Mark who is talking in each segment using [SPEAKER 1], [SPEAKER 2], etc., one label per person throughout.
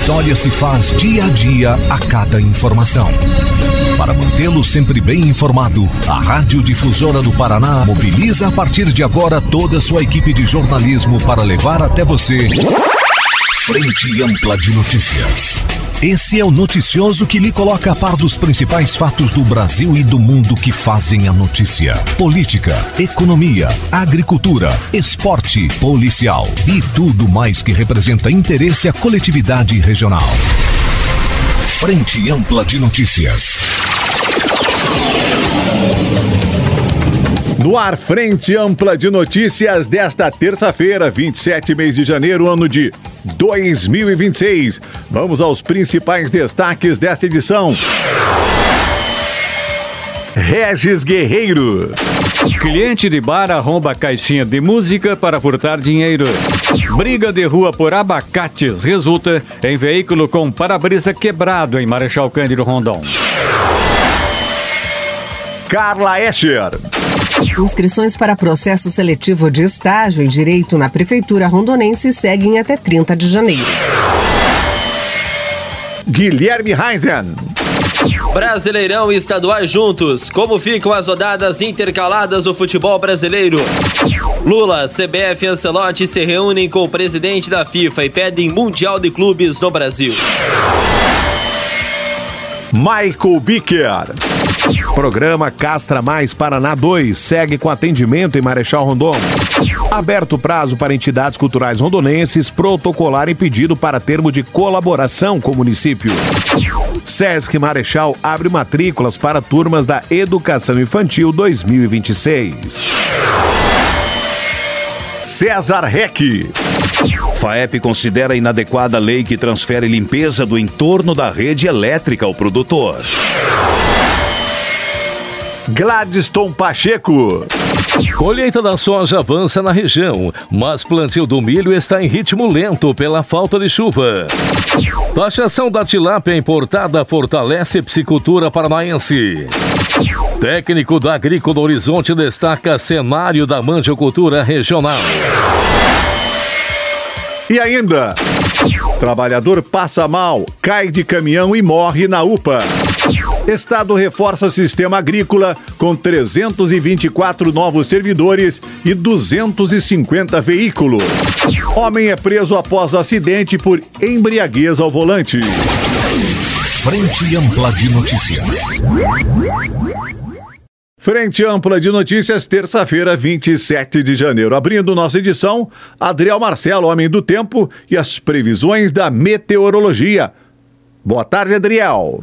[SPEAKER 1] história se faz dia a dia a cada informação. Para mantê-lo sempre bem informado, a Rádio Difusora do Paraná mobiliza a partir de agora toda a sua equipe de jornalismo para levar até você Frente Ampla de Notícias. Esse é o noticioso que lhe coloca a par dos principais fatos do Brasil e do mundo que fazem a notícia. Política, economia, agricultura, esporte, policial e tudo mais que representa interesse à coletividade regional. Frente Ampla de Notícias.
[SPEAKER 2] No ar, Frente Ampla de Notícias desta terça-feira, 27 mês de janeiro, ano de 2026. Vamos aos principais destaques desta edição. Regis Guerreiro.
[SPEAKER 3] Cliente de bar arromba caixinha de música para furtar dinheiro. Briga de rua por abacates resulta em veículo com para-brisa quebrado em Marechal Cândido Rondon.
[SPEAKER 2] Carla Escher.
[SPEAKER 4] Inscrições para processo seletivo de estágio em Direito na Prefeitura Rondonense seguem até 30 de janeiro.
[SPEAKER 2] Guilherme Reisen.
[SPEAKER 5] Brasileirão e estaduais juntos. Como ficam as rodadas intercaladas do futebol brasileiro? Lula, CBF e Ancelotti se reúnem com o presidente da FIFA e pedem Mundial de Clubes no Brasil.
[SPEAKER 2] Michael Bicker. Programa Castra Mais Paraná 2 segue com atendimento em Marechal Rondon. Aberto prazo para entidades culturais rondonenses protocolarem pedido para termo de colaboração com o município. Sesc Marechal abre matrículas para turmas da Educação Infantil 2026. César Reck.
[SPEAKER 6] FAEP considera inadequada a lei que transfere limpeza do entorno da rede elétrica ao produtor.
[SPEAKER 2] Gladstone Pacheco.
[SPEAKER 7] Colheita da soja avança na região, mas plantio do milho está em ritmo lento pela falta de chuva. Taxação da tilápia importada fortalece piscicultura paranaense. Técnico da Agrícola Horizonte destaca cenário da mandiocultura regional.
[SPEAKER 2] E ainda, trabalhador passa mal, cai de caminhão e morre na UPA. Estado reforça sistema agrícola com 324 novos servidores e 250 veículos. Homem é preso após acidente por embriaguez ao volante.
[SPEAKER 1] Frente Ampla de Notícias.
[SPEAKER 2] Frente Ampla de Notícias, terça-feira, 27 de janeiro. Abrindo nossa edição, Adriel Marcelo, homem do tempo e as previsões da meteorologia. Boa tarde, Adriel.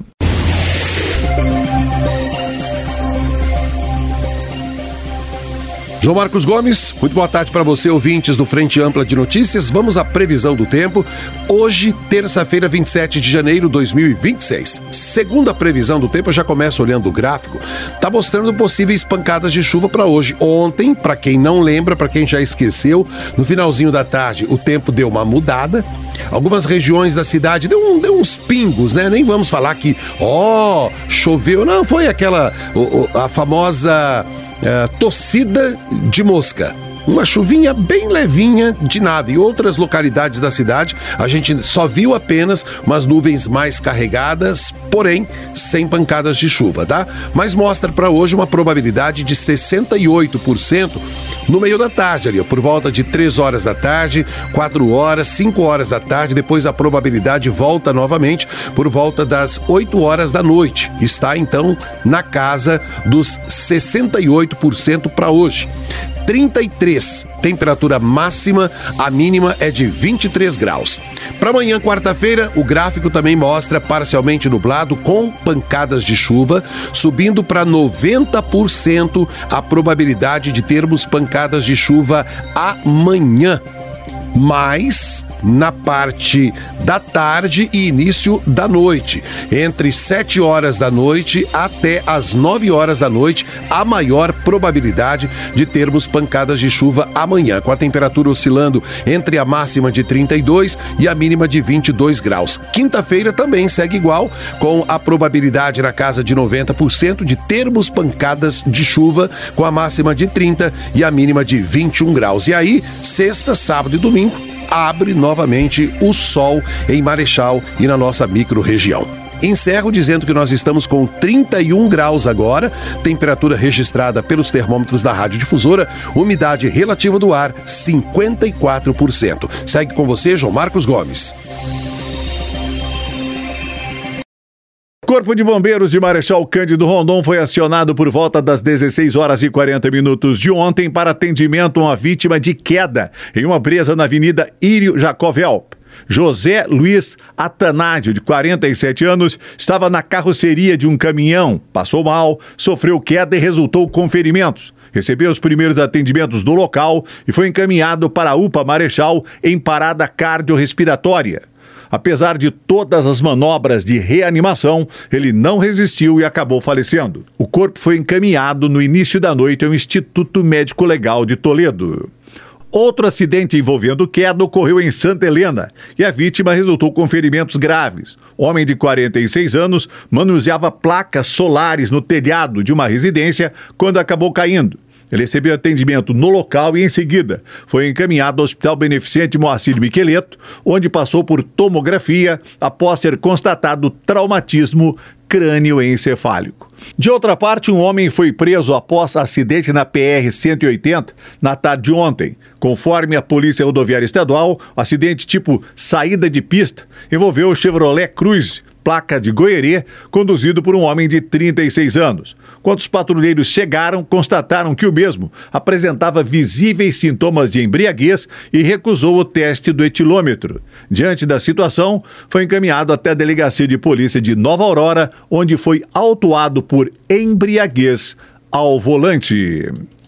[SPEAKER 8] João Marcos Gomes, muito boa tarde para você, ouvintes do Frente Ampla de Notícias. Vamos à previsão do tempo. Hoje, terça-feira, 27 de janeiro de 2026. Segundo a previsão do tempo, eu já começo olhando o gráfico, tá mostrando possíveis pancadas de chuva para hoje. Ontem, para quem não lembra, para quem já esqueceu, no finalzinho da tarde, o tempo deu uma mudada. Algumas regiões da cidade deu uns pingos, né? Nem vamos falar que, choveu. Não, foi aquela, a famosa... tossida de mosca. Uma chuvinha bem levinha de nada. Em outras localidades da cidade, a gente só viu apenas umas nuvens mais carregadas, porém, sem pancadas de chuva, tá? Mas mostra para hoje uma probabilidade de 68% no meio da tarde, ali, por volta de 3 horas da tarde, 4 horas, 5 horas da tarde, depois a probabilidade volta novamente por volta das 8 horas da noite. Está, então, na casa dos 68% para hoje. 33, temperatura máxima, a mínima é de 23 graus. Para amanhã, quarta-feira, o gráfico também mostra parcialmente nublado com pancadas de chuva, subindo para 90% a probabilidade de termos pancadas de chuva amanhã. Mas na parte da tarde e início da noite, entre 7 horas da noite até as 9 horas da noite, a maior probabilidade de termos pancadas de chuva amanhã, com a temperatura oscilando entre a máxima de 32 e a mínima de 22 graus. Quinta-feira também segue igual, com a probabilidade na casa de 90% de termos pancadas de chuva, com a máxima de 30 e a mínima de 21 graus. E aí, sexta, sábado e domingo, abre novamente o sol em Marechal e na nossa micro-região. Encerro dizendo que nós estamos com 31 graus agora, temperatura registrada pelos termômetros da Rádio Difusora, umidade relativa do ar 54%. Segue com você, João Marcos Gomes.
[SPEAKER 2] Corpo de Bombeiros de Marechal Cândido Rondon foi acionado por volta das 16 horas e 40 minutos de ontem para atendimento a uma vítima de queda em uma presa na Avenida Írio Jacovel. José Luiz Atanádio, de 47 anos, estava na carroceria de um caminhão, passou mal, sofreu queda e resultou com ferimentos. Recebeu os primeiros atendimentos do local e foi encaminhado para a UPA Marechal em parada cardiorrespiratória. Apesar de todas as manobras de reanimação, ele não resistiu e acabou falecendo. O corpo foi encaminhado no início da noite ao Instituto Médico Legal de Toledo. Outro acidente envolvendo queda ocorreu em Santa Helena e a vítima resultou com ferimentos graves. Homem de 46 anos manuseava placas solares no telhado de uma residência quando acabou caindo. Ele recebeu atendimento no local e, em seguida, foi encaminhado ao Hospital Beneficente Moacir Miqueleto, onde passou por tomografia após ser constatado traumatismo crânioencefálico. De outra parte, um homem foi preso após acidente na PR-180 na tarde de ontem. Conforme a Polícia Rodoviária Estadual, o acidente tipo saída de pista envolveu o Chevrolet Cruze, placa de Goierê, conduzido por um homem de 36 anos. Quando os patrulheiros chegaram, constataram que o mesmo apresentava visíveis sintomas de embriaguez e recusou o teste do etilômetro. Diante da situação, foi encaminhado até a Delegacia de Polícia de Nova Aurora, onde foi autuado por embriaguez ao volante.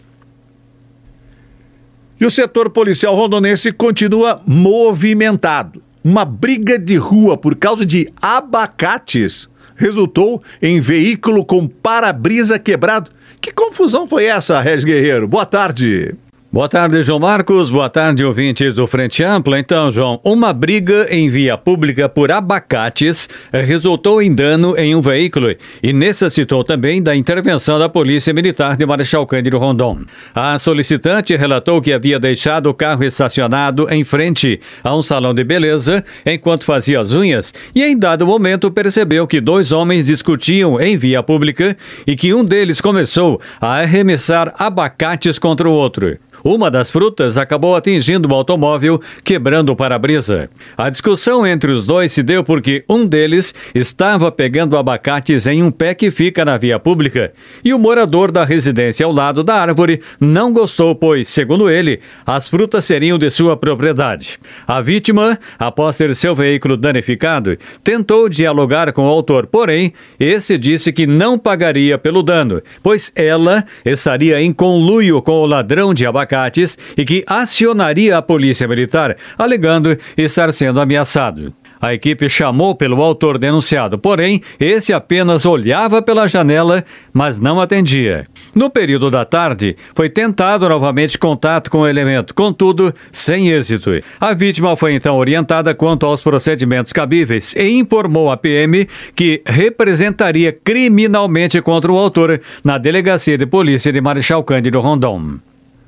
[SPEAKER 2] E o setor policial rondonense continua movimentado. Uma briga de rua por causa de abacates resultou em veículo com para-brisa quebrado. Que confusão foi essa, Regis Guerreiro? Boa tarde.
[SPEAKER 3] Boa tarde, João Marcos. Boa tarde, ouvintes do Frente Ampla. Então, João, uma briga em via pública por abacates resultou em dano em um veículo e necessitou também da intervenção da Polícia Militar de Marechal Cândido Rondon. A solicitante relatou que havia deixado o carro estacionado em frente a um salão de beleza enquanto fazia as unhas e, em dado momento, percebeu que dois homens discutiam em via pública e que um deles começou a arremessar abacates contra o outro. Uma das frutas acabou atingindo o automóvel, quebrando o para-brisa. A discussão entre os dois se deu porque um deles estava pegando abacates em um pé que fica na via pública e o morador da residência ao lado da árvore não gostou, pois, segundo ele, as frutas seriam de sua propriedade. A vítima, após ter seu veículo danificado, tentou dialogar com o autor, porém, esse disse que não pagaria pelo dano, pois ela estaria em conluio com o ladrão de abacates e que acionaria a polícia militar, alegando estar sendo ameaçado. A equipe chamou pelo autor denunciado, porém, esse apenas olhava pela janela, mas não atendia. No período da tarde, foi tentado novamente contato com o elemento, contudo, sem êxito. A vítima foi então orientada quanto aos procedimentos cabíveis e informou à PM que representaria criminalmente contra o autor na Delegacia de Polícia de Marechal Cândido Rondon.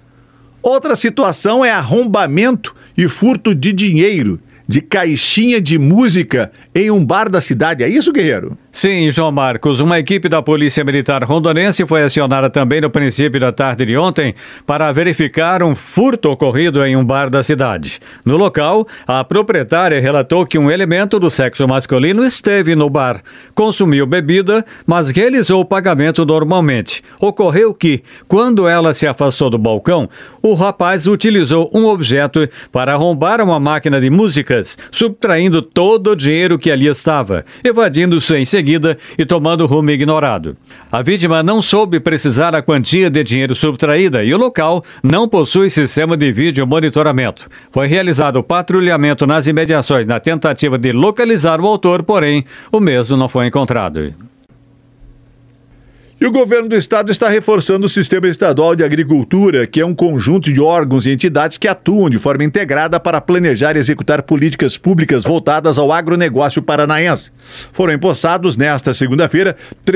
[SPEAKER 2] Outra situação é arrombamento e furto de dinheiro de caixinha de música em um bar da cidade. É isso, Guerreiro?
[SPEAKER 3] Sim, João Marcos. Uma equipe da Polícia Militar Rondonense foi acionada também no princípio da tarde de ontem para verificar um furto ocorrido em um bar da cidade. No local, a proprietária relatou que um elemento do sexo masculino esteve no bar, consumiu bebida, mas realizou o pagamento normalmente. Ocorreu que, quando ela se afastou do balcão, o rapaz utilizou um objeto para arrombar uma máquina de músicas, subtraindo todo o dinheiro que ali estava, evadindo-se em seguida e tomando rumo ignorado. A vítima não soube precisar a quantia de dinheiro subtraída e o local não possui sistema de vídeo monitoramento. Foi realizado patrulhamento nas imediações na tentativa de localizar o autor, porém, o mesmo não foi encontrado.
[SPEAKER 2] E o governo do estado está reforçando o Sistema Estadual de Agricultura, que é um conjunto de órgãos e entidades que atuam de forma integrada para planejar e executar políticas públicas voltadas ao agronegócio paranaense. Foram empossados nesta segunda-feira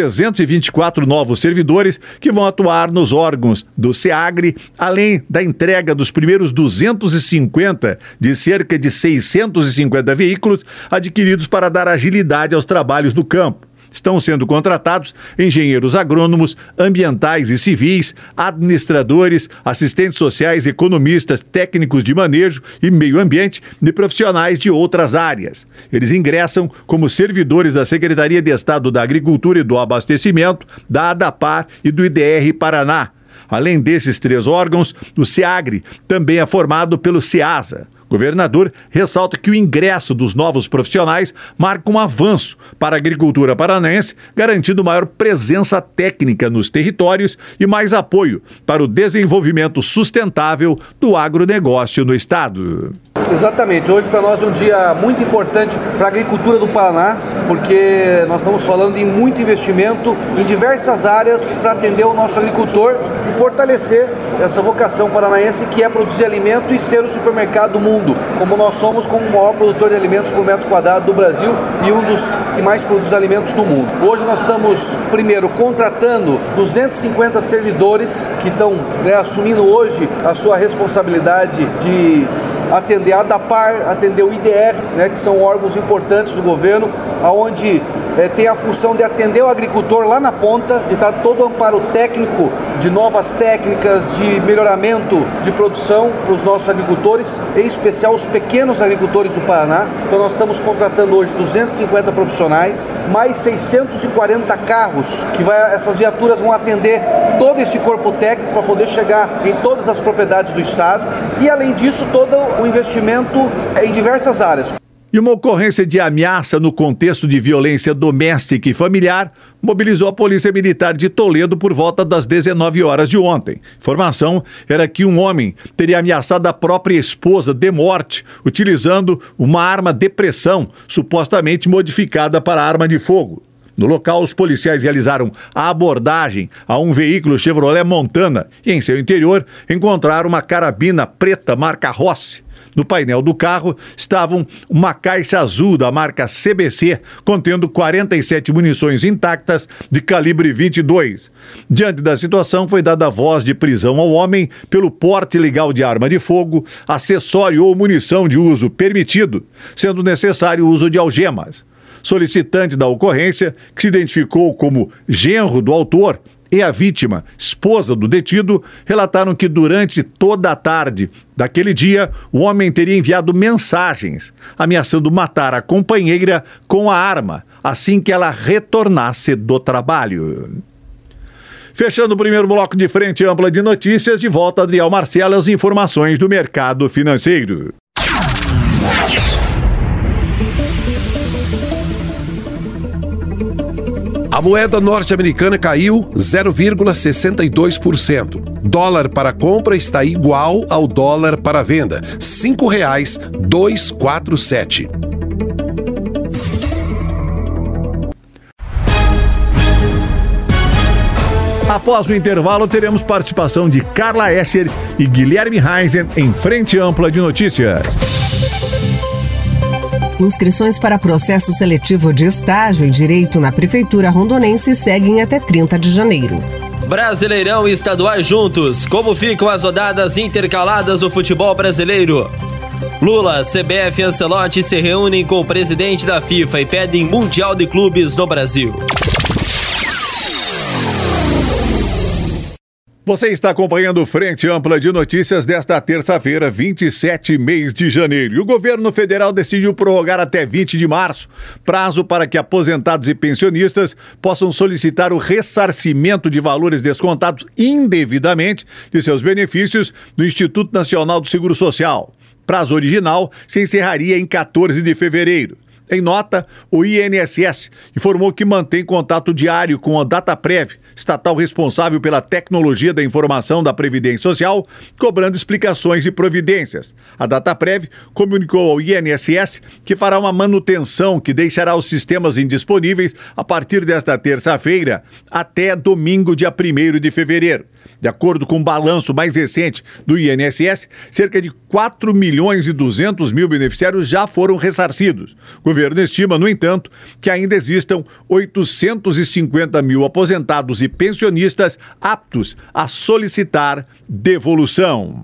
[SPEAKER 2] 324 novos servidores que vão atuar nos órgãos do SEAGRE, além da entrega dos primeiros 250 de cerca de 650 veículos adquiridos para dar agilidade aos trabalhos no campo. Estão sendo contratados engenheiros agrônomos, ambientais e civis, administradores, assistentes sociais, economistas, técnicos de manejo e meio ambiente e profissionais de outras áreas. Eles ingressam como servidores da Secretaria de Estado da Agricultura e do Abastecimento, da ADAPAR e do IDR Paraná. Além desses 3 órgãos, o SEAGRE também é formado pelo SEASA. O governador ressalta que o ingresso dos novos profissionais marca um avanço para a agricultura paranaense, garantindo maior presença técnica nos territórios e mais apoio para o desenvolvimento sustentável do agronegócio no estado.
[SPEAKER 9] Exatamente, hoje para nós é um dia muito importante para a agricultura do Paraná, porque nós estamos falando em muito investimento em diversas áreas para atender o nosso agricultor e fortalecer essa vocação paranaense que é produzir alimento e ser o supermercado do mundo, como nós somos como o maior produtor de alimentos por metro quadrado do Brasil e um dos que mais produz alimentos do mundo. Hoje nós estamos, primeiro, contratando 250 servidores que estão assumindo hoje a sua responsabilidade de atender a ADAPAR, atender o IDR, que são órgãos importantes do governo, onde tem a função de atender o agricultor lá na ponta, de dar todo o amparo técnico, de novas técnicas, de melhoramento de produção para os nossos agricultores, em especial os pequenos agricultores do Paraná. Então nós estamos contratando hoje 250 profissionais, mais 640 carros, que essas viaturas vão atender todo esse corpo técnico para poder chegar em todas as propriedades do estado e, além disso, todo o investimento em diversas áreas.
[SPEAKER 2] E uma ocorrência de ameaça no contexto de violência doméstica e familiar mobilizou a Polícia Militar de Toledo por volta das 19 horas de ontem. Informação era que um homem teria ameaçado a própria esposa de morte, utilizando uma arma de pressão, supostamente modificada para arma de fogo. No local, os policiais realizaram a abordagem a um veículo Chevrolet Montana e, em seu interior, encontraram uma carabina preta marca Rossi. No painel do carro estavam uma caixa azul da marca CBC, contendo 47 munições intactas de calibre 22. Diante da situação, foi dada voz de prisão ao homem pelo porte ilegal de arma de fogo, acessório ou munição de uso permitido, sendo necessário o uso de algemas. Solicitante da ocorrência, que se identificou como genro do autor, e a vítima, esposa do detido, relataram que durante toda a tarde daquele dia, o homem teria enviado mensagens ameaçando matar a companheira com a arma assim que ela retornasse do trabalho. Fechando o primeiro bloco de Frente Ampla de Notícias, de volta Adriel Marcelo, as informações do mercado financeiro.
[SPEAKER 8] A moeda norte-americana caiu 0,62%. Dólar para compra está igual ao dólar para venda, R$ 5,247.
[SPEAKER 2] Após o intervalo, teremos participação de Carla Escher e Guilherme Heisen em Frente Ampla de Notícias.
[SPEAKER 4] Inscrições para processo seletivo de estágio em Direito na Prefeitura Rondonense seguem até 30 de janeiro.
[SPEAKER 5] Brasileirão e estaduais juntos. Como ficam as rodadas intercaladas do futebol brasileiro? Lula, CBF e Ancelotti se reúnem com o presidente da FIFA e pedem Mundial de Clubes no Brasil.
[SPEAKER 2] Você está acompanhando Frente Ampla de Notícias desta terça-feira, 27 mês de janeiro. E o governo federal decidiu prorrogar até 20 de março, prazo para que aposentados e pensionistas possam solicitar o ressarcimento de valores descontados indevidamente de seus benefícios no Instituto Nacional do Seguro Social. Prazo original se encerraria em 14 de fevereiro. Em nota, o INSS informou que mantém contato diário com a Dataprev,
[SPEAKER 6] estatal responsável pela tecnologia da informação da Previdência Social, cobrando explicações e providências. A Dataprev comunicou ao INSS que fará uma manutenção que deixará os sistemas indisponíveis a partir desta terça-feira até domingo, dia 1º de fevereiro. De acordo com o balanço mais recente do INSS, cerca de 4.200.000 beneficiários já foram ressarcidos. O governo estima, no entanto, que ainda existam 850.000 aposentados e pensionistas aptos a solicitar devolução.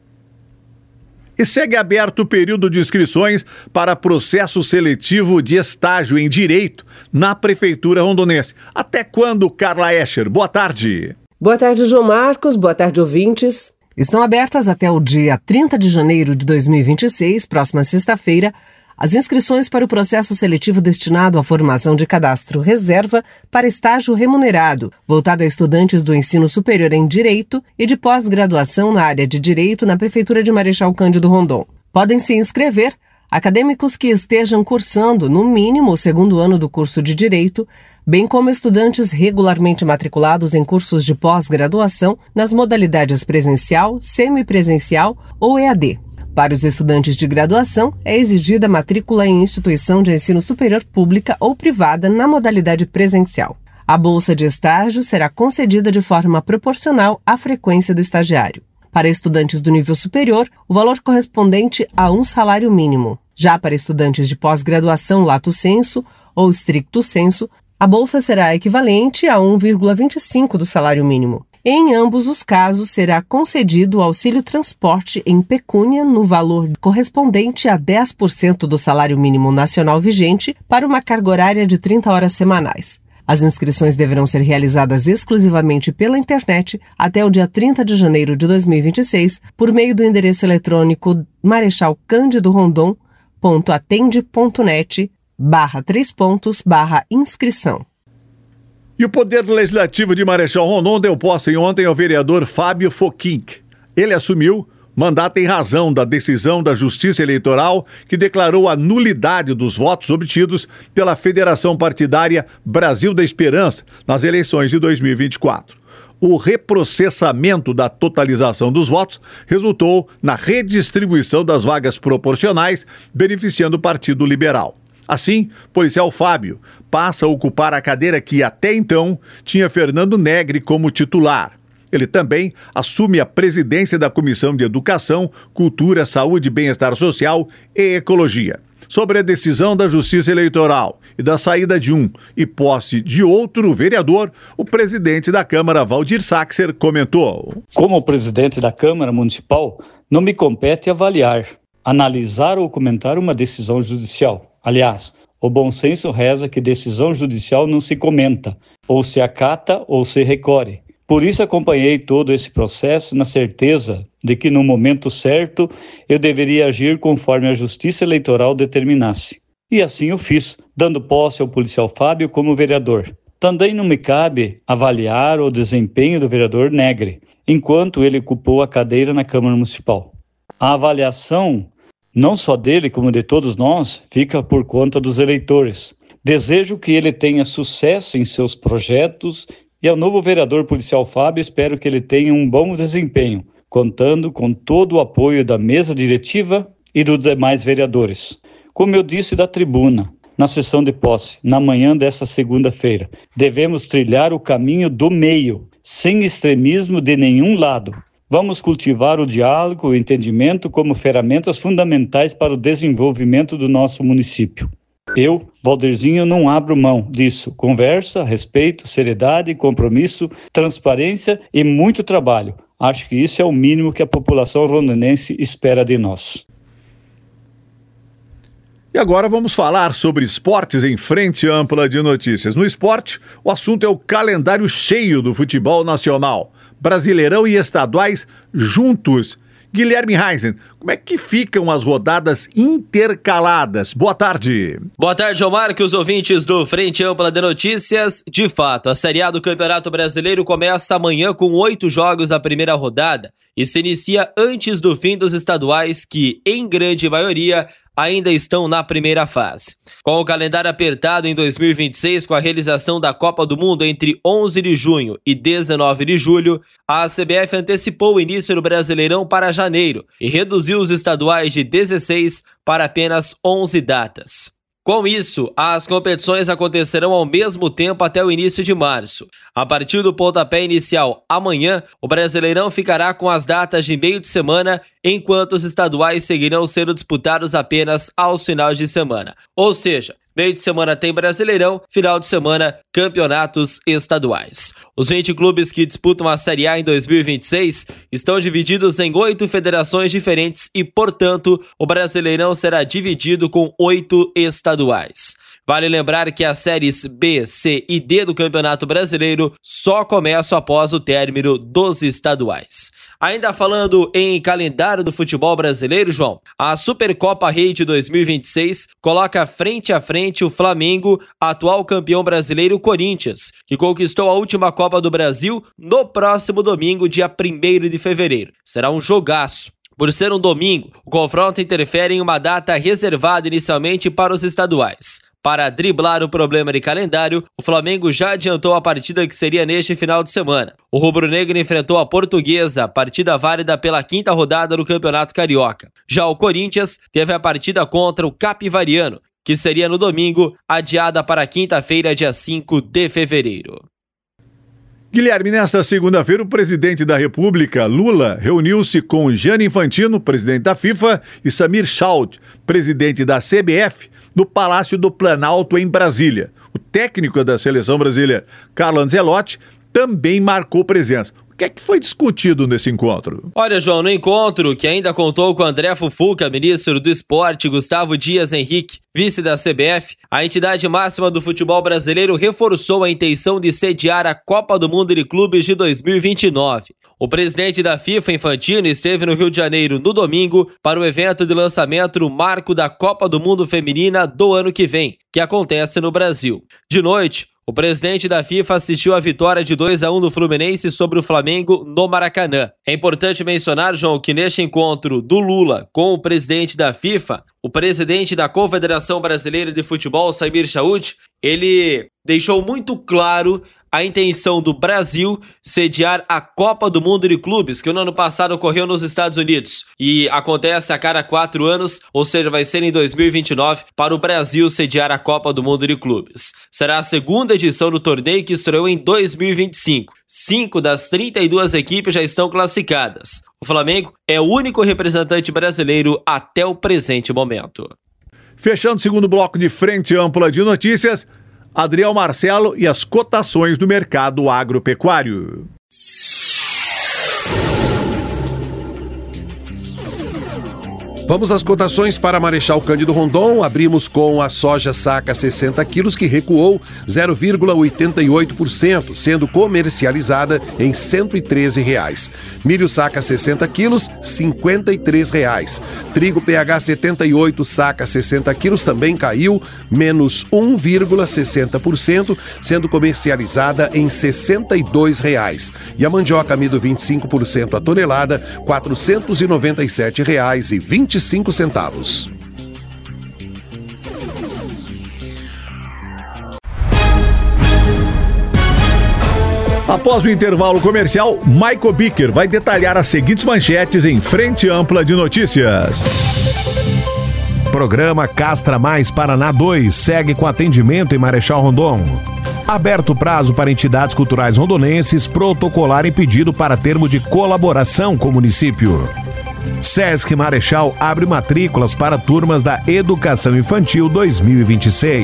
[SPEAKER 6] E segue aberto o período de inscrições para processo seletivo de estágio em Direito na Prefeitura Rondonense. Até quando, Carla Escher? Boa tarde.
[SPEAKER 4] Boa tarde, João Marcos. Boa tarde, ouvintes. Estão abertas até o dia 30 de janeiro de 2026, próxima sexta-feira, as inscrições para o processo seletivo destinado à formação de cadastro reserva para estágio remunerado, voltado a estudantes do ensino superior em Direito e de pós-graduação na área de Direito na Prefeitura de Marechal Cândido Rondon. Podem se inscrever acadêmicos que estejam cursando, no mínimo, o 2º ano do curso de Direito, bem como estudantes regularmente matriculados em cursos de pós-graduação nas modalidades presencial, semipresencial ou EAD. Para os estudantes de graduação, é exigida matrícula em instituição de ensino superior pública ou privada na modalidade presencial. A bolsa de estágio será concedida de forma proporcional à frequência do estagiário. Para estudantes do nível superior, o valor correspondente a um salário mínimo. Já para estudantes de pós-graduação lato sensu ou stricto sensu, a bolsa será equivalente a 1,25 do salário mínimo. Em ambos os casos, será concedido o auxílio transporte em pecúnia no valor correspondente a 10% do salário mínimo nacional vigente para uma carga horária de 30 horas semanais. As inscrições deverão ser realizadas exclusivamente pela internet até o dia 30 de janeiro de 2026, por meio do endereço eletrônico marechal-candido-rondon.atende.net/inscrição.
[SPEAKER 6] E o Poder Legislativo de Marechal Rondon deu posse ontem ao vereador Fábio Foquinck. Ele assumiu mandato em razão da decisão da Justiça Eleitoral que declarou a nulidade dos votos obtidos pela Federação Partidária Brasil da Esperança nas eleições de 2024. O reprocessamento da totalização dos votos resultou na redistribuição das vagas proporcionais, beneficiando o Partido Liberal. Assim, policial Fábio passa a ocupar a cadeira que até então tinha Fernando Negri como titular. Ele também assume a presidência da Comissão de Educação, Cultura, Saúde, Bem-Estar Social e Ecologia. Sobre a decisão da Justiça Eleitoral e da saída de um e posse de outro vereador, o presidente da Câmara, Valdir Saxer, comentou:
[SPEAKER 10] Como presidente da Câmara Municipal, não me compete avaliar, analisar ou comentar uma decisão judicial. Aliás, o bom senso reza que decisão judicial não se comenta, ou se acata ou se recorre. Por isso acompanhei todo esse processo na certeza de que no momento certo eu deveria agir conforme a Justiça Eleitoral determinasse. E assim o fiz, dando posse ao policial Fábio como vereador. Também não me cabe avaliar o desempenho do vereador Negri, enquanto ele ocupou a cadeira na Câmara Municipal. A avaliação, não só dele como de todos nós, fica por conta dos eleitores. Desejo que ele tenha sucesso em seus projetos e ao novo vereador policial Fábio espero que ele tenha um bom desempenho, contando com todo o apoio da mesa diretiva e dos demais vereadores. Como eu disse da tribuna, na sessão de posse, na manhã desta segunda-feira, devemos trilhar o caminho do meio, sem extremismo de nenhum lado. Vamos cultivar o diálogo e o entendimento como ferramentas fundamentais para o desenvolvimento do nosso município. Eu, Valderzinho, não abro mão disso. Conversa, respeito, seriedade, compromisso, transparência e muito trabalho. Acho que isso é o mínimo que a população rondonense espera de nós.
[SPEAKER 6] E agora vamos falar sobre esportes em Frente Ampla de Notícias. No esporte, o assunto é o calendário cheio do futebol nacional. Brasileirão e estaduais juntos. Guilherme Reisen, como é que ficam as rodadas intercaladas? Boa tarde.
[SPEAKER 5] Boa tarde, João Marcos, ouvintes do Frente Ampla de Notícias. De fato, a Série A do Campeonato Brasileiro começa amanhã com 8 jogos da primeira rodada e se inicia antes do fim dos estaduais que, em grande maioria, ainda estão na primeira fase. Com o calendário apertado em 2026, com a realização da Copa do Mundo entre 11 de junho e 19 de julho, a CBF antecipou o início do Brasileirão para janeiro e reduziu os estaduais de 16 para apenas 11 datas. Com isso, as competições acontecerão ao mesmo tempo até o início de março. A partir do pontapé inicial amanhã, o Brasileirão ficará com as datas de meio de semana, enquanto os estaduais seguirão sendo disputados apenas aos finais de semana. Ou seja, meio de semana tem Brasileirão, final de semana, campeonatos estaduais. Os 20 clubes que disputam a Série A em 2026 estão divididos em 8 federações diferentes e, portanto, o Brasileirão será dividido com 8 estaduais. Vale lembrar que as séries B, C e D do Campeonato Brasileiro só começam após o término dos estaduais. Ainda falando em calendário do futebol brasileiro, João, a Supercopa Rei de 2026 coloca frente a frente o Flamengo, atual campeão brasileiro Corinthians, que conquistou a última Copa do Brasil no próximo domingo, dia 1º de fevereiro. Será um jogaço. Por ser um domingo, o confronto interfere em uma data reservada inicialmente para os estaduais. Para driblar o problema de calendário, o Flamengo já adiantou a partida que seria neste final de semana. O rubro-negro enfrentou a Portuguesa, partida válida pela 5ª rodada do Campeonato Carioca. Já o Corinthians teve a partida contra o Capivariano, que seria no domingo, adiada para quinta-feira, dia 5 de fevereiro.
[SPEAKER 6] Guilherme, nesta segunda-feira, o presidente da República, Lula, reuniu-se com Gianni Infantino, presidente da FIFA, e Samir Chaud, presidente da CBF, no Palácio do Planalto, em Brasília. O técnico da seleção brasileira, Carlo Ancelotti, também marcou presença. O que é que foi discutido nesse encontro?
[SPEAKER 5] Olha, João, no encontro, que ainda contou com André Fufuca, ministro do Esporte, Gustavo Dias Henrique, vice da CBF, a entidade máxima do futebol brasileiro reforçou a intenção de sediar a Copa do Mundo de Clubes de 2029. O presidente da FIFA, Infantino, esteve no Rio de Janeiro no domingo para o evento de lançamento no marco da Copa do Mundo Feminina do ano que vem, que acontece no Brasil. De noite, o presidente da FIFA assistiu à vitória de 2-1 do Fluminense sobre o Flamengo no Maracanã. É importante mencionar, João, que neste encontro do Lula com o presidente da FIFA, o presidente da Confederação Brasileira de Futebol, Samir Chaud, ele deixou muito claro a intenção do Brasil sediar a Copa do Mundo de Clubes, que no ano passado ocorreu nos Estados Unidos e acontece a cada 4 anos, ou seja, vai ser em 2029 para o Brasil sediar a Copa do Mundo de Clubes. Será a segunda edição do torneio, que estreou em 2025. 5 das 32 equipes já estão classificadas. O Flamengo é o único representante brasileiro até o presente momento.
[SPEAKER 6] Fechando o segundo bloco de Frente Ampla de Notícias, Adriel Marcelo e as cotações do mercado agropecuário.
[SPEAKER 8] Vamos às cotações para Marechal Cândido Rondon. Abrimos com a soja saca 60 quilos, que recuou 0,88%, sendo comercializada em R$ 113. Milho saca 60 quilos, R$ 53. Trigo PH 78 saca 60 quilos também caiu, menos 1,60%, sendo comercializada em R$ 62. E a mandioca amido 25% a tonelada, R$ 497,25.
[SPEAKER 6] Após o intervalo comercial, Michael Bicker vai detalhar as seguintes manchetes em Frente Ampla de Notícias.
[SPEAKER 2] Programa Castra Mais Paraná 2 segue com atendimento em Marechal Rondon. Aberto prazo para entidades culturais rondonenses protocolarem pedido para termo de colaboração com o município. Sesc Marechal abre matrículas para turmas da Educação Infantil 2026.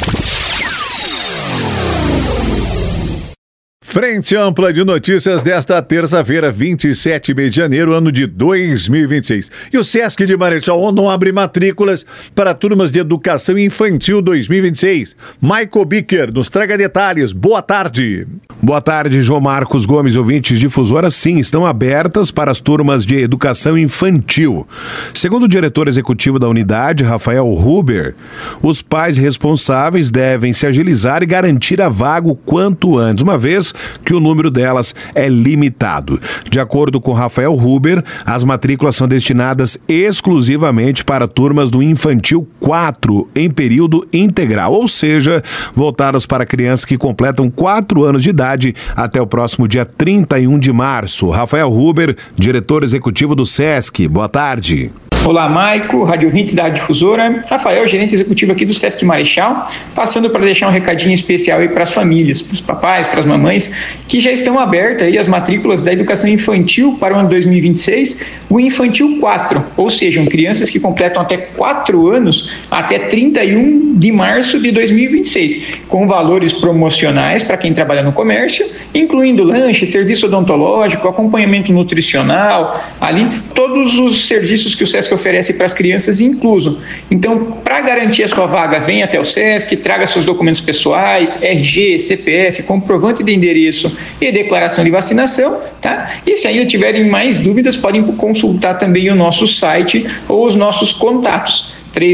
[SPEAKER 6] Frente Ampla de Notícias desta terça-feira, 27 de janeiro, ano de 2026. E o Sesc de Marechal Rondon abre matrículas para turmas de Educação Infantil 2026. Michael Bicker nos traga detalhes. Boa tarde.
[SPEAKER 2] Boa tarde, João Marcos Gomes, ouvintes Difusora. Sim, estão abertas para as turmas de Educação Infantil. Segundo o diretor executivo da unidade, Rafael Huber, os pais responsáveis devem se agilizar e garantir a vaga o quanto antes, uma vez que o número delas é limitado. De acordo com Rafael Huber, as matrículas são destinadas exclusivamente para turmas do Infantil 4 em período integral, ou seja, voltadas para crianças que completam 4 anos de idade até o próximo dia 31 de março. Rafael Huber, diretor executivo do SESC. Boa tarde.
[SPEAKER 11] Olá, Maico, rádio ouvintes da Rádio Difusora. Rafael, gerente executivo aqui do SESC Marechal, passando para deixar um recadinho especial aí para as famílias, para os papais, para as mamães, que já estão abertas aí as matrículas da educação infantil para o ano 2026, o Infantil 4, ou seja, crianças que completam até 4 anos até 31 de março de 2026, com valores promocionais para quem trabalha no comércio, incluindo lanche, serviço odontológico, acompanhamento nutricional, ali, todos os serviços que o SESC oferece para as crianças incluso. Então, para garantir a sua vaga, venha até o SESC, traga seus documentos pessoais, RG, CPF, comprovante de endereço e declaração de vacinação, tá? E se ainda tiverem mais dúvidas, podem consultar também o nosso site ou os nossos contatos,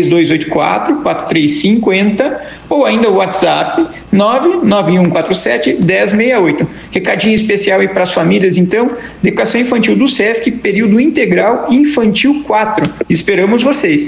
[SPEAKER 11] 3284-4350 ou ainda o WhatsApp 99147-1068. Recadinho especial aí para as famílias, então, educação infantil do SESC, período integral Infantil 4. Esperamos vocês.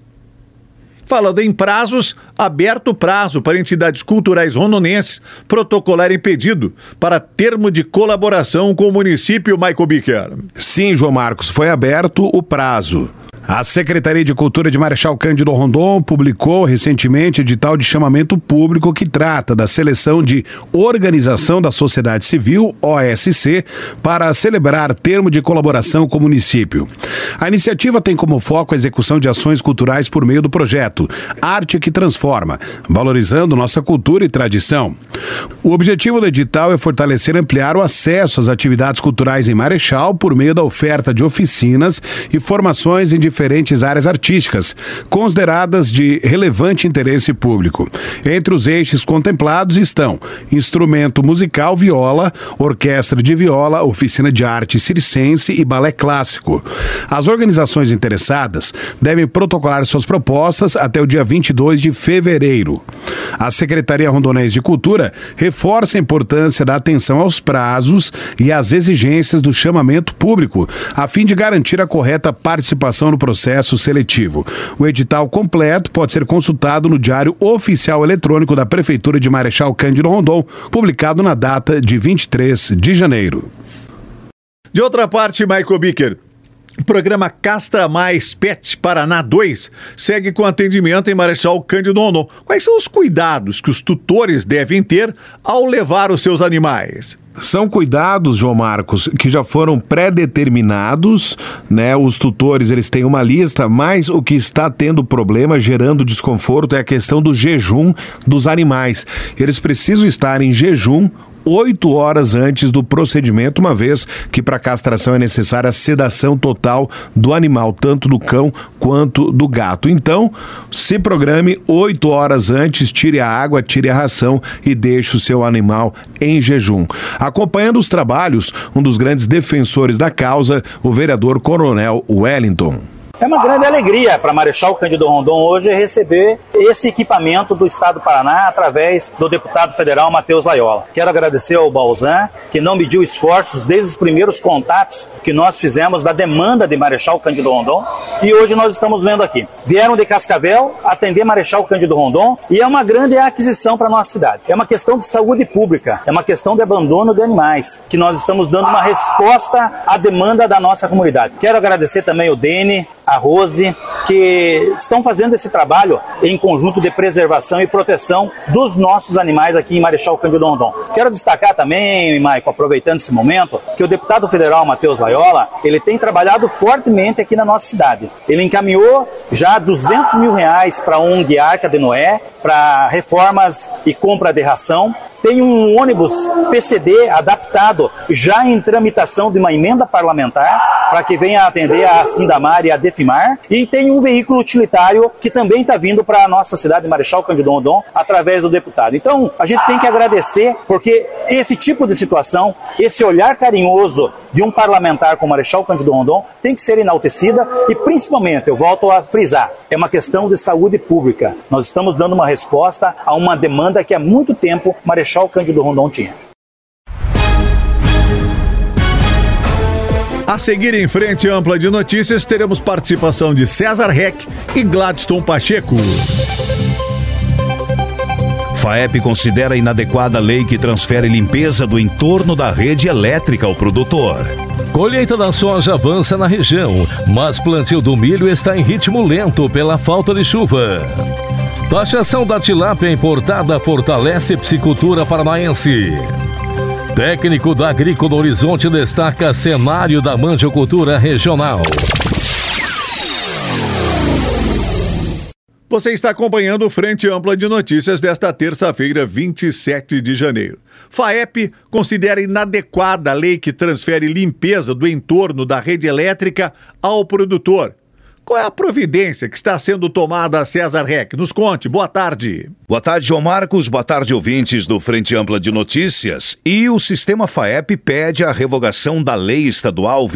[SPEAKER 6] Falando em prazos, aberto prazo para entidades culturais rondonenses protocolarem pedido para termo de colaboração com o município, Michael Bicker.
[SPEAKER 2] Sim, João Marcos, foi aberto o prazo. A Secretaria de Cultura de Marechal Cândido Rondon publicou recentemente edital de chamamento público que trata da seleção de Organização da Sociedade Civil, OSC, para celebrar termo de colaboração com o município. A iniciativa tem como foco a execução de ações culturais por meio do projeto Arte que Transforma, valorizando nossa cultura e tradição. O objetivo do edital é fortalecer e ampliar o acesso às atividades culturais em Marechal por meio da oferta de oficinas e formações em diferentes áreas artísticas, consideradas de relevante interesse público. Entre os eixos contemplados estão instrumento musical viola, orquestra de viola, oficina de arte circense e balé clássico. As organizações interessadas devem protocolar suas propostas até o dia 22 de fevereiro. A Secretaria Rondonense de Cultura reforça a importância da atenção aos prazos e às exigências do chamamento público, a fim de garantir a correta participação no processo seletivo. O edital completo pode ser consultado no Diário Oficial Eletrônico da Prefeitura de Marechal Cândido Rondon, publicado na data de 23 de janeiro.
[SPEAKER 6] De outra parte, Michael Bicker, o programa Castra Mais Pet Paraná 2 segue com atendimento em Marechal Cândido Rondon. Quais são os cuidados que os tutores devem ter ao levar os seus animais?
[SPEAKER 2] São cuidados, João Marcos, que já foram pré-determinados, né? Os tutores, eles têm uma lista, mas o que está tendo problema, gerando desconforto, é a questão do jejum dos animais. Eles precisam estar em jejum 8 horas antes do procedimento, uma vez que para castração é necessária a sedação total do animal, tanto do cão quanto do gato. Então, se programe 8 horas antes, tire a água, tire a ração e deixe o seu animal em jejum. Acompanhando os trabalhos, um dos grandes defensores da causa, o vereador Coronel Wellington.
[SPEAKER 12] É uma grande alegria para Marechal Cândido Rondon hoje receber esse equipamento do Estado do Paraná através do deputado federal Matheus Laiola. Quero agradecer ao Balzan, que não mediu esforços desde os primeiros contatos que nós fizemos da demanda de Marechal Cândido Rondon, e hoje nós estamos vendo aqui. Vieram de Cascavel atender Marechal Cândido Rondon e é uma grande aquisição para a nossa cidade. É uma questão de saúde pública, é uma questão de abandono de animais, que nós estamos dando uma resposta à demanda da nossa comunidade. Quero agradecer também o Dene, a Rose, que estão fazendo esse trabalho em conjunto de preservação e proteção dos nossos animais aqui em Marechal Cândido Rondon. Quero destacar também, Maico, aproveitando esse momento, que o deputado federal Matheus Laiola, ele tem trabalhado fortemente aqui na nossa cidade. Ele encaminhou já R$200 mil para a ONG Arca de Noé, para reformas e compra de ração. Tem um ônibus PCD adaptado, já em tramitação de uma emenda parlamentar, para que venha atender a Sindamar e a Defimar. E tem um veículo utilitário que também está vindo para a nossa cidade de Marechal Cândido Rondon, através do deputado. Então, a gente tem que agradecer, porque esse tipo de situação, esse olhar carinhoso de um parlamentar como Marechal Cândido Rondon, tem que ser enaltecida e, principalmente, eu volto a frisar, é uma questão de saúde pública. Nós estamos dando uma resposta a uma demanda que há muito tempo Marechal Cândido Rondon tinha.
[SPEAKER 6] A seguir, em Frente Ampla de Notícias, teremos participação de César Reck e Gladstone Pacheco.
[SPEAKER 1] FAEP considera inadequada a lei que transfere limpeza do entorno da rede elétrica ao produtor.
[SPEAKER 7] Colheita da soja avança na região, mas plantio do milho está em ritmo lento pela falta de chuva. Taxação da tilápia importada fortalece piscicultura paranaense. Técnico da Agrícola Horizonte destaca cenário da mandiocultura regional.
[SPEAKER 6] Você está acompanhando o Frente Ampla de Notícias desta terça-feira, 27 de janeiro. FAEP considera inadequada a lei que transfere limpeza do entorno da rede elétrica ao produtor. Qual é a providência que está sendo tomada, César Reck? Nos conte. Boa tarde.
[SPEAKER 1] Boa tarde, João Marcos. Boa tarde, ouvintes do Frente Ampla de Notícias. E o sistema FAEP pede a revogação da Lei Estadual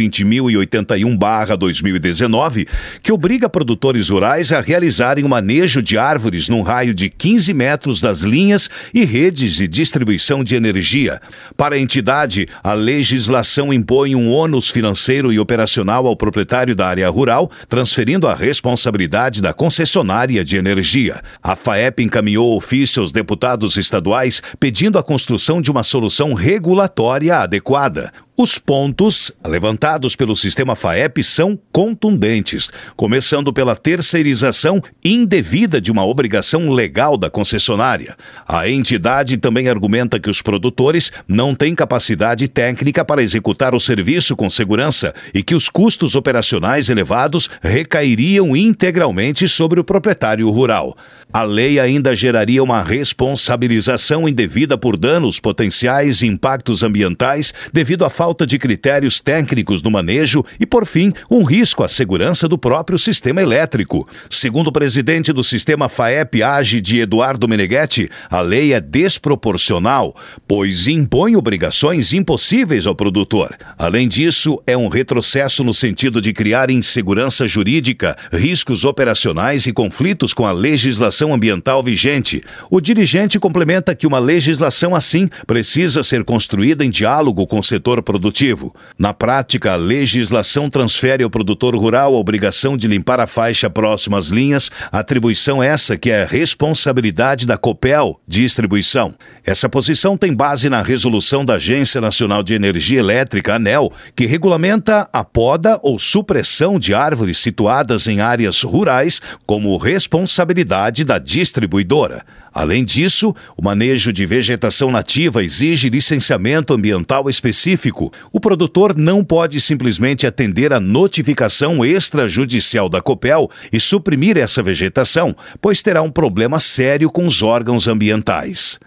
[SPEAKER 1] 20.081/2019, que obriga produtores rurais a realizarem o manejo de árvores num raio de 15 metros das linhas e redes de distribuição de energia. Para a entidade, a legislação impõe um ônus financeiro e operacional ao proprietário da área rural, transferindo a responsabilidade da concessionária de energia. A FAEP encaminhou ofício aos deputados estaduais pedindo a construção de uma solução regulatória adequada. Os pontos levantados pelo sistema FAEP são contundentes, começando pela terceirização indevida de uma obrigação legal da concessionária. A entidade também argumenta que os produtores não têm capacidade técnica para executar o serviço com segurança e que os custos operacionais elevados recairiam integralmente sobre o proprietário rural. A lei ainda geraria uma responsabilização indevida por danos potenciais e impactos ambientais devido à falta de critérios técnicos no manejo e, por fim, um risco à segurança do próprio sistema elétrico. Segundo o presidente do sistema FAEP, AGE, Eduardo Meneghetti, a lei é desproporcional, pois impõe obrigações impossíveis ao produtor. Além disso, é um retrocesso no sentido de criar insegurança jurídica, riscos operacionais e conflitos com a legislação ambiental vigente. O dirigente complementa que uma legislação assim precisa ser construída em diálogo com o setor produtivo. Na prática, a legislação transfere ao produtor rural a obrigação de limpar a faixa próxima às linhas, atribuição essa que é responsabilidade da Copel Distribuição. Essa posição tem base na resolução da Agência Nacional de Energia Elétrica, ANEEL, que regulamenta a poda ou supressão de árvores situadas em áreas rurais como responsabilidade da distribuidora. Além disso, o manejo de vegetação nativa exige licenciamento ambiental específico. O produtor não pode simplesmente atender à notificação extrajudicial da Copel e suprimir essa vegetação, pois terá um problema sério com os órgãos ambientais.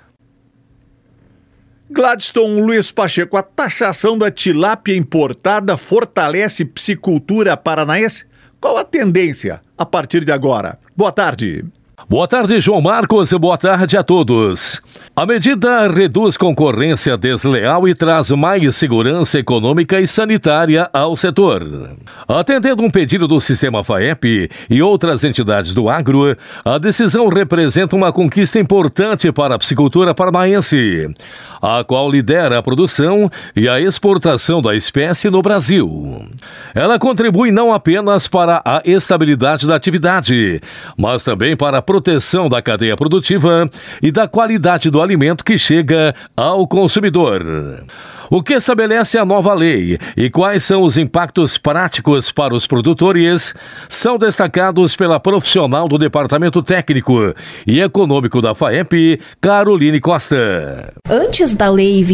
[SPEAKER 6] Gladstone Luiz Pacheco, a taxação da tilápia importada fortalece piscicultura paranaense? Qual a tendência a partir de agora? Boa tarde.
[SPEAKER 7] Boa tarde, João Marcos, e boa tarde a todos. A medida reduz concorrência desleal e traz mais segurança econômica e sanitária ao setor. Atendendo um pedido do sistema FAEP e outras entidades do agro, a decisão representa uma conquista importante para a piscicultura paranaense, a qual lidera a produção e a exportação da espécie no Brasil. Ela contribui não apenas para a estabilidade da atividade, mas também para a proteção da cadeia produtiva e da qualidade do alimento que chega ao consumidor. O que estabelece a nova lei e quais são os impactos práticos para os produtores são destacados pela profissional do Departamento Técnico e Econômico da FAEP, Caroline Costa.
[SPEAKER 13] Antes da Lei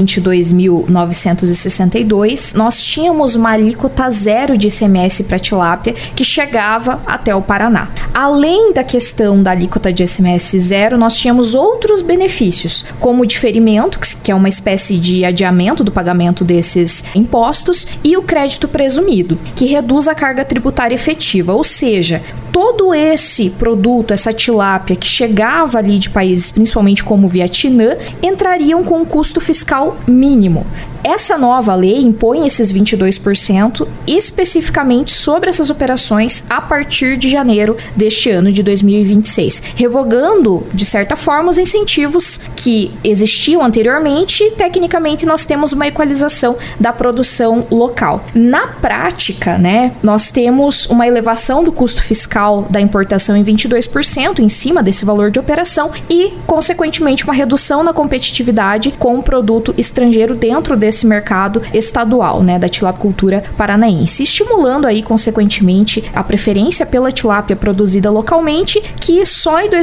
[SPEAKER 13] 22.962, nós tínhamos uma alíquota zero de ICMS para tilápia que chegava até o Paraná. Além da questão da alíquota de ICMS zero, nós tínhamos outros benefícios, como o diferimento, que é uma espécie de adiamento do pagamento desses impostos, e o crédito presumido, que reduz a carga tributária efetiva, ou seja, todo esse produto, essa tilápia que chegava ali de países, principalmente como o Vietnã, entrariam com um custo fiscal mínimo. Essa nova lei impõe esses 22% especificamente sobre essas operações a partir de janeiro deste ano de 2026, revogando, de certa forma, os incentivos que existiam anteriormente e, tecnicamente, nós temos uma equalização da produção local. Na prática, né, nós temos uma elevação do custo fiscal da importação em 22% em cima desse valor de operação e, consequentemente, uma redução na competitividade com o produto estrangeiro dentro desse mercado estadual, né, da tilapicultura paranaense, estimulando aí, consequentemente, a preferência pela tilápia produzida localmente, que só em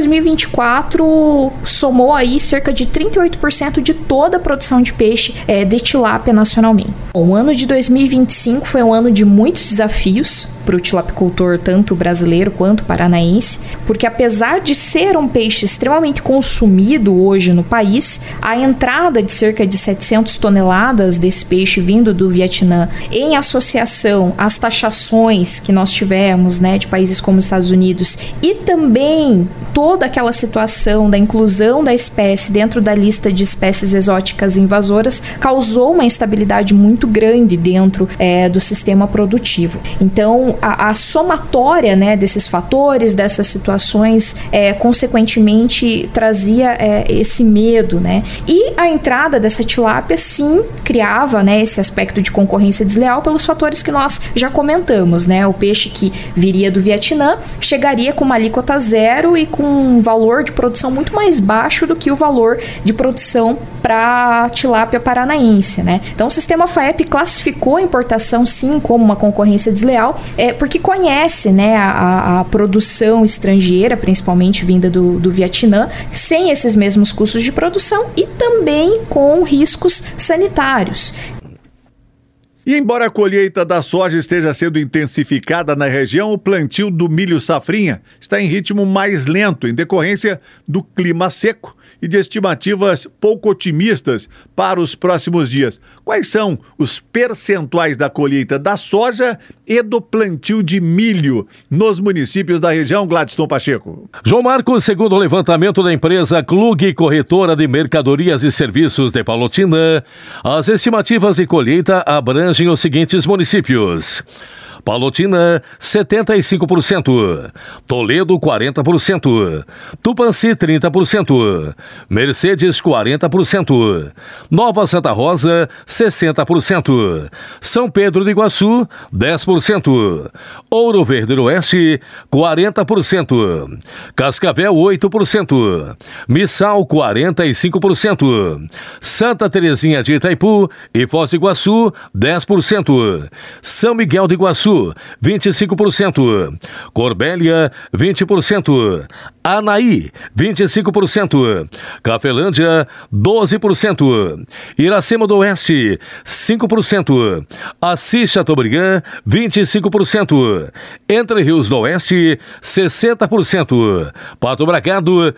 [SPEAKER 13] 2024 somou aí cerca de 38% de toda a produção de peixe de tilápia nacionalmente. O ano de 2025 foi um ano de muitos desafios para o tilapicultor, tanto brasileiro quanto paranaense, porque apesar de ser um peixe extremamente consumido hoje no país, a entrada de cerca de 700 toneladas desse peixe vindo do Vietnã, em associação às taxações que nós tivemos, né, de países como os Estados Unidos, e também toda aquela situação da inclusão da espécie dentro da lista de espécies exóticas invasoras, causou uma instabilidade muito grande dentro do sistema produtivo. Então, a somatória, né, desses fatores, dessas situações, consequentemente trazia esse medo, né? E a entrada dessa tilápia, sim, criava, né, esse aspecto de concorrência desleal pelos fatores que nós já comentamos, né? O peixe que viria do Vietnã chegaria com uma alíquota zero e com um valor de produção muito mais baixo do que o valor de produção para a tilápia paranaense, né? Então, o sistema FAEP classificou a importação, sim, como uma concorrência desleal, porque conhece, né, a produção estrangeira, principalmente vinda do Vietnã, sem esses mesmos custos de produção e também com riscos sanitários.
[SPEAKER 6] E embora a colheita da soja esteja sendo intensificada na região, o plantio do milho safrinha está em ritmo mais lento, em decorrência do clima seco e de estimativas pouco otimistas para os próximos dias. Quais são os percentuais da colheita da soja e do plantio de milho nos municípios da região, Gladstone Pacheco?
[SPEAKER 7] João Marcos, segundo o levantamento da empresa Klug Corretora de Mercadorias e Serviços de Palotina, as estimativas de colheita abrangem os seguintes municípios: Palotina, 75%, Toledo, 40%, Tupanci, 30%, Mercedes, 40%, Nova Santa Rosa, 60%, São Pedro do Iguaçu, 10%, Ouro Verde do Oeste, 40%, Cascavel, 8%, Missal, 45%, Santa Terezinha de Itaipu e Foz do Iguaçu, 10%, São Miguel do Iguaçu, 25%, Corbélia, 20%, Anaí, 25%, Cafelândia, 12%, Iracema do Oeste, 5%, Assis Chateaubriand, 25%, Entre Rios do Oeste, 60%, Pato Bragado,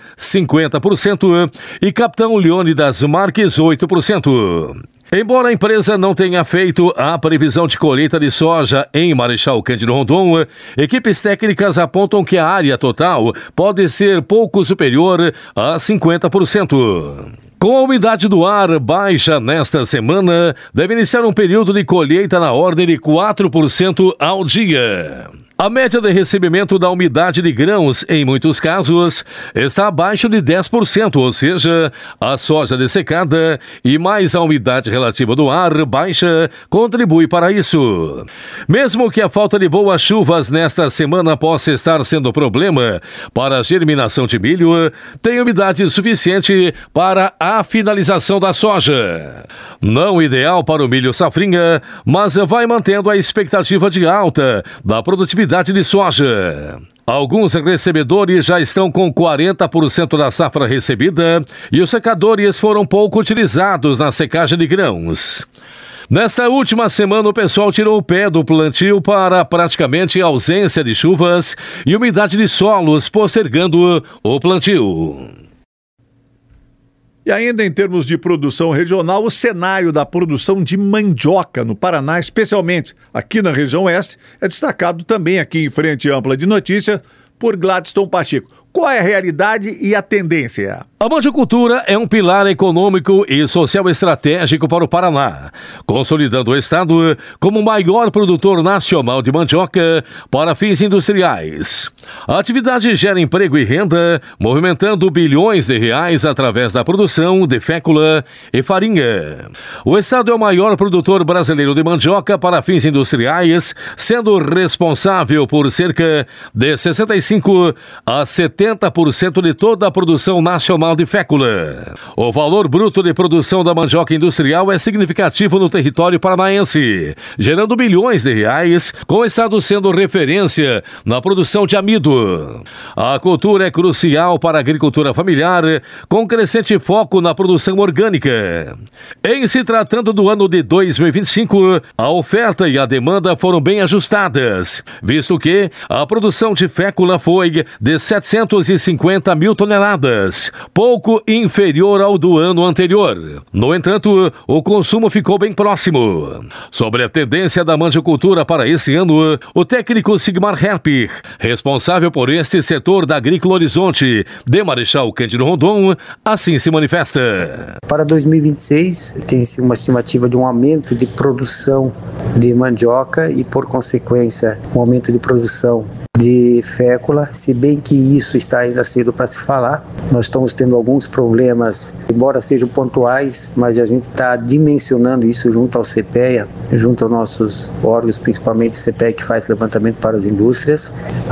[SPEAKER 7] 50% e Capitão Leônidas Marques, 8%. Embora a empresa não tenha feito a previsão de colheita de soja em Marechal Cândido Rondon, equipes técnicas apontam que a área total pode ser pouco superior a 50%. Com a umidade do ar baixa nesta semana, deve iniciar um período de colheita na ordem de 4% ao dia. A média de recebimento da umidade de grãos, em muitos casos, está abaixo de 10%, ou seja, a soja dessecada e mais a umidade relativa do ar baixa contribui para isso. Mesmo que a falta de boas chuvas nesta semana possa estar sendo problema para a germinação de milho, tem umidade suficiente para a finalização da soja. Não ideal para o milho safrinha, mas vai mantendo a expectativa de alta da produtividade de soja. Alguns recebedores já estão com 40% da safra recebida e os secadores foram pouco utilizados na secagem de grãos. Nesta última semana, o pessoal tirou o pé do plantio para praticamente ausência de chuvas e umidade de solos, postergando o plantio.
[SPEAKER 6] E ainda em termos de produção regional, o cenário da produção de mandioca no Paraná, especialmente aqui na região oeste, é destacado também aqui em Frente Ampla de Notícias por Gladstone Pacheco. Qual é a realidade e a tendência?
[SPEAKER 7] A mandicultura é um pilar econômico e social estratégico para o Paraná, consolidando o estado como o maior produtor nacional de mandioca para fins industriais. A atividade gera emprego e renda, movimentando bilhões de reais através da produção de fécula e farinha. O estado é o maior produtor brasileiro de mandioca para fins industriais, sendo responsável por cerca de 65 a 70% de toda a produção nacional de fécula. O valor bruto de produção da mandioca industrial é significativo no território paranaense, gerando bilhões de reais, com o estado sendo referência na produção de amido. A cultura é crucial para a agricultura familiar, com crescente foco na produção orgânica. Em se tratando do ano de 2025, a oferta e a demanda foram bem ajustadas, visto que a produção de fécula foi de 750 mil toneladas, pouco inferior ao do ano anterior. No entanto, o consumo ficou bem próximo. Sobre a tendência da mandicultura para esse ano, o técnico Sigmar Herpich, responsável por este setor da Agrícola Horizonte de Marechal Cândido Rondon, assim se manifesta.
[SPEAKER 14] Para 2026, tem-se uma estimativa de um aumento de produção de mandioca e, por consequência, um aumento de produção de fécula, se bem que isso está ainda cedo para se falar. Nós estamos tendo alguns problemas, embora sejam pontuais, mas a gente está dimensionando isso junto ao CPEA, junto aos nossos órgãos, principalmente o CPEA, que faz levantamento para as indústrias,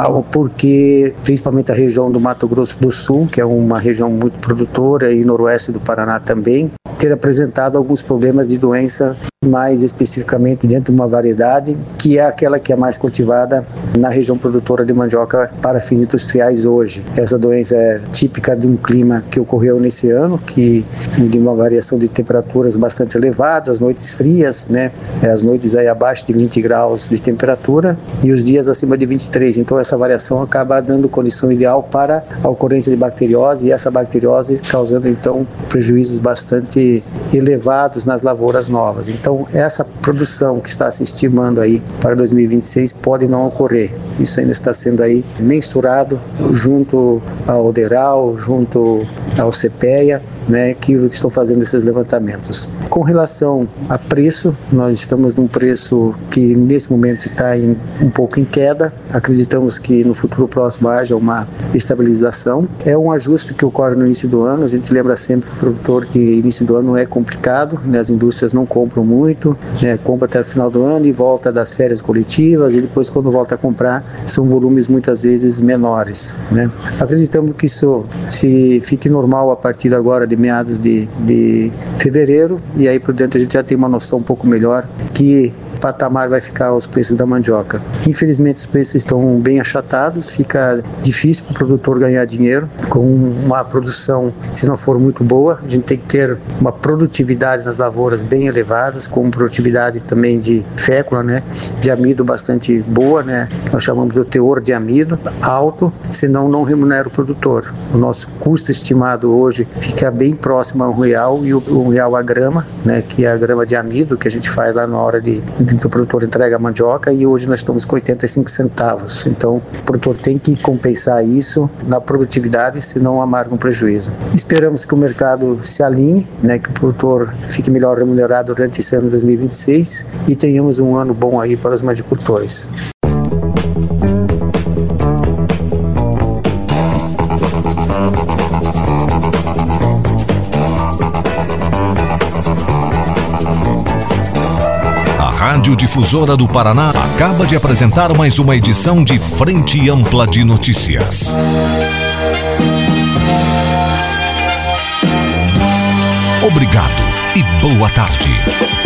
[SPEAKER 14] porque principalmente a região do Mato Grosso do Sul, que é uma região muito produtora, e noroeste do Paraná também, ter apresentado alguns problemas de doença, mais especificamente dentro de uma variedade que é aquela que é mais cultivada na região produtora de mandioca para fins industriais hoje. Essa doença é típica de um clima que ocorreu nesse ano, que de uma variação de temperaturas bastante elevadas, noites frias, né? As noites aí abaixo de 20 graus de temperatura e os dias acima de 23. Então essa variação acaba dando condição ideal para a ocorrência de bacteriose, e essa bacteriose causando então prejuízos bastante elevados nas lavouras novas. Então essa produção que está se estimando aí para 2026 pode não ocorrer. Isso ainda está sendo aí mensurado junto ao DERAL, junto ao CPEA, né, que estão fazendo esses levantamentos. Com relação a preço, nós estamos num preço que nesse momento está um pouco em queda. Acreditamos que no futuro próximo haja uma estabilização. É um ajuste que ocorre no início do ano. A gente lembra sempre para o produtor que início do ano é complicado, né, as indústrias não compram muito, né, compra até o final do ano e volta das férias coletivas, e depois quando volta a comprar são volumes muitas vezes menores, né. Acreditamos que isso se fique normal a partir agora de meados de fevereiro, e aí por diante a gente já tem uma noção um pouco melhor que patamar vai ficar os preços da mandioca. Infelizmente os preços estão bem achatados, fica difícil para o produtor ganhar dinheiro com uma produção, se não for muito boa. A gente tem que ter uma produtividade nas lavouras bem elevadas, com produtividade também de fécula, né, de amido bastante boa, né, nós chamamos de teor de amido alto, senão não remunera o produtor. O nosso custo estimado hoje fica bem próximo a R$1 e R$1 a grama, né, que é a grama de amido que a gente faz lá na hora que o produtor entrega a mandioca, e hoje nós estamos com 85 centavos. Então o produtor tem que compensar isso na produtividade, senão amarga um prejuízo. Esperamos que o mercado se alinhe, né, que o produtor fique melhor remunerado durante esse ano de 2026 e tenhamos um ano bom aí para os mandicultores.
[SPEAKER 1] Rádio Difusora do Paraná acaba de apresentar mais uma edição de Frente Ampla de Notícias. Obrigado e boa tarde.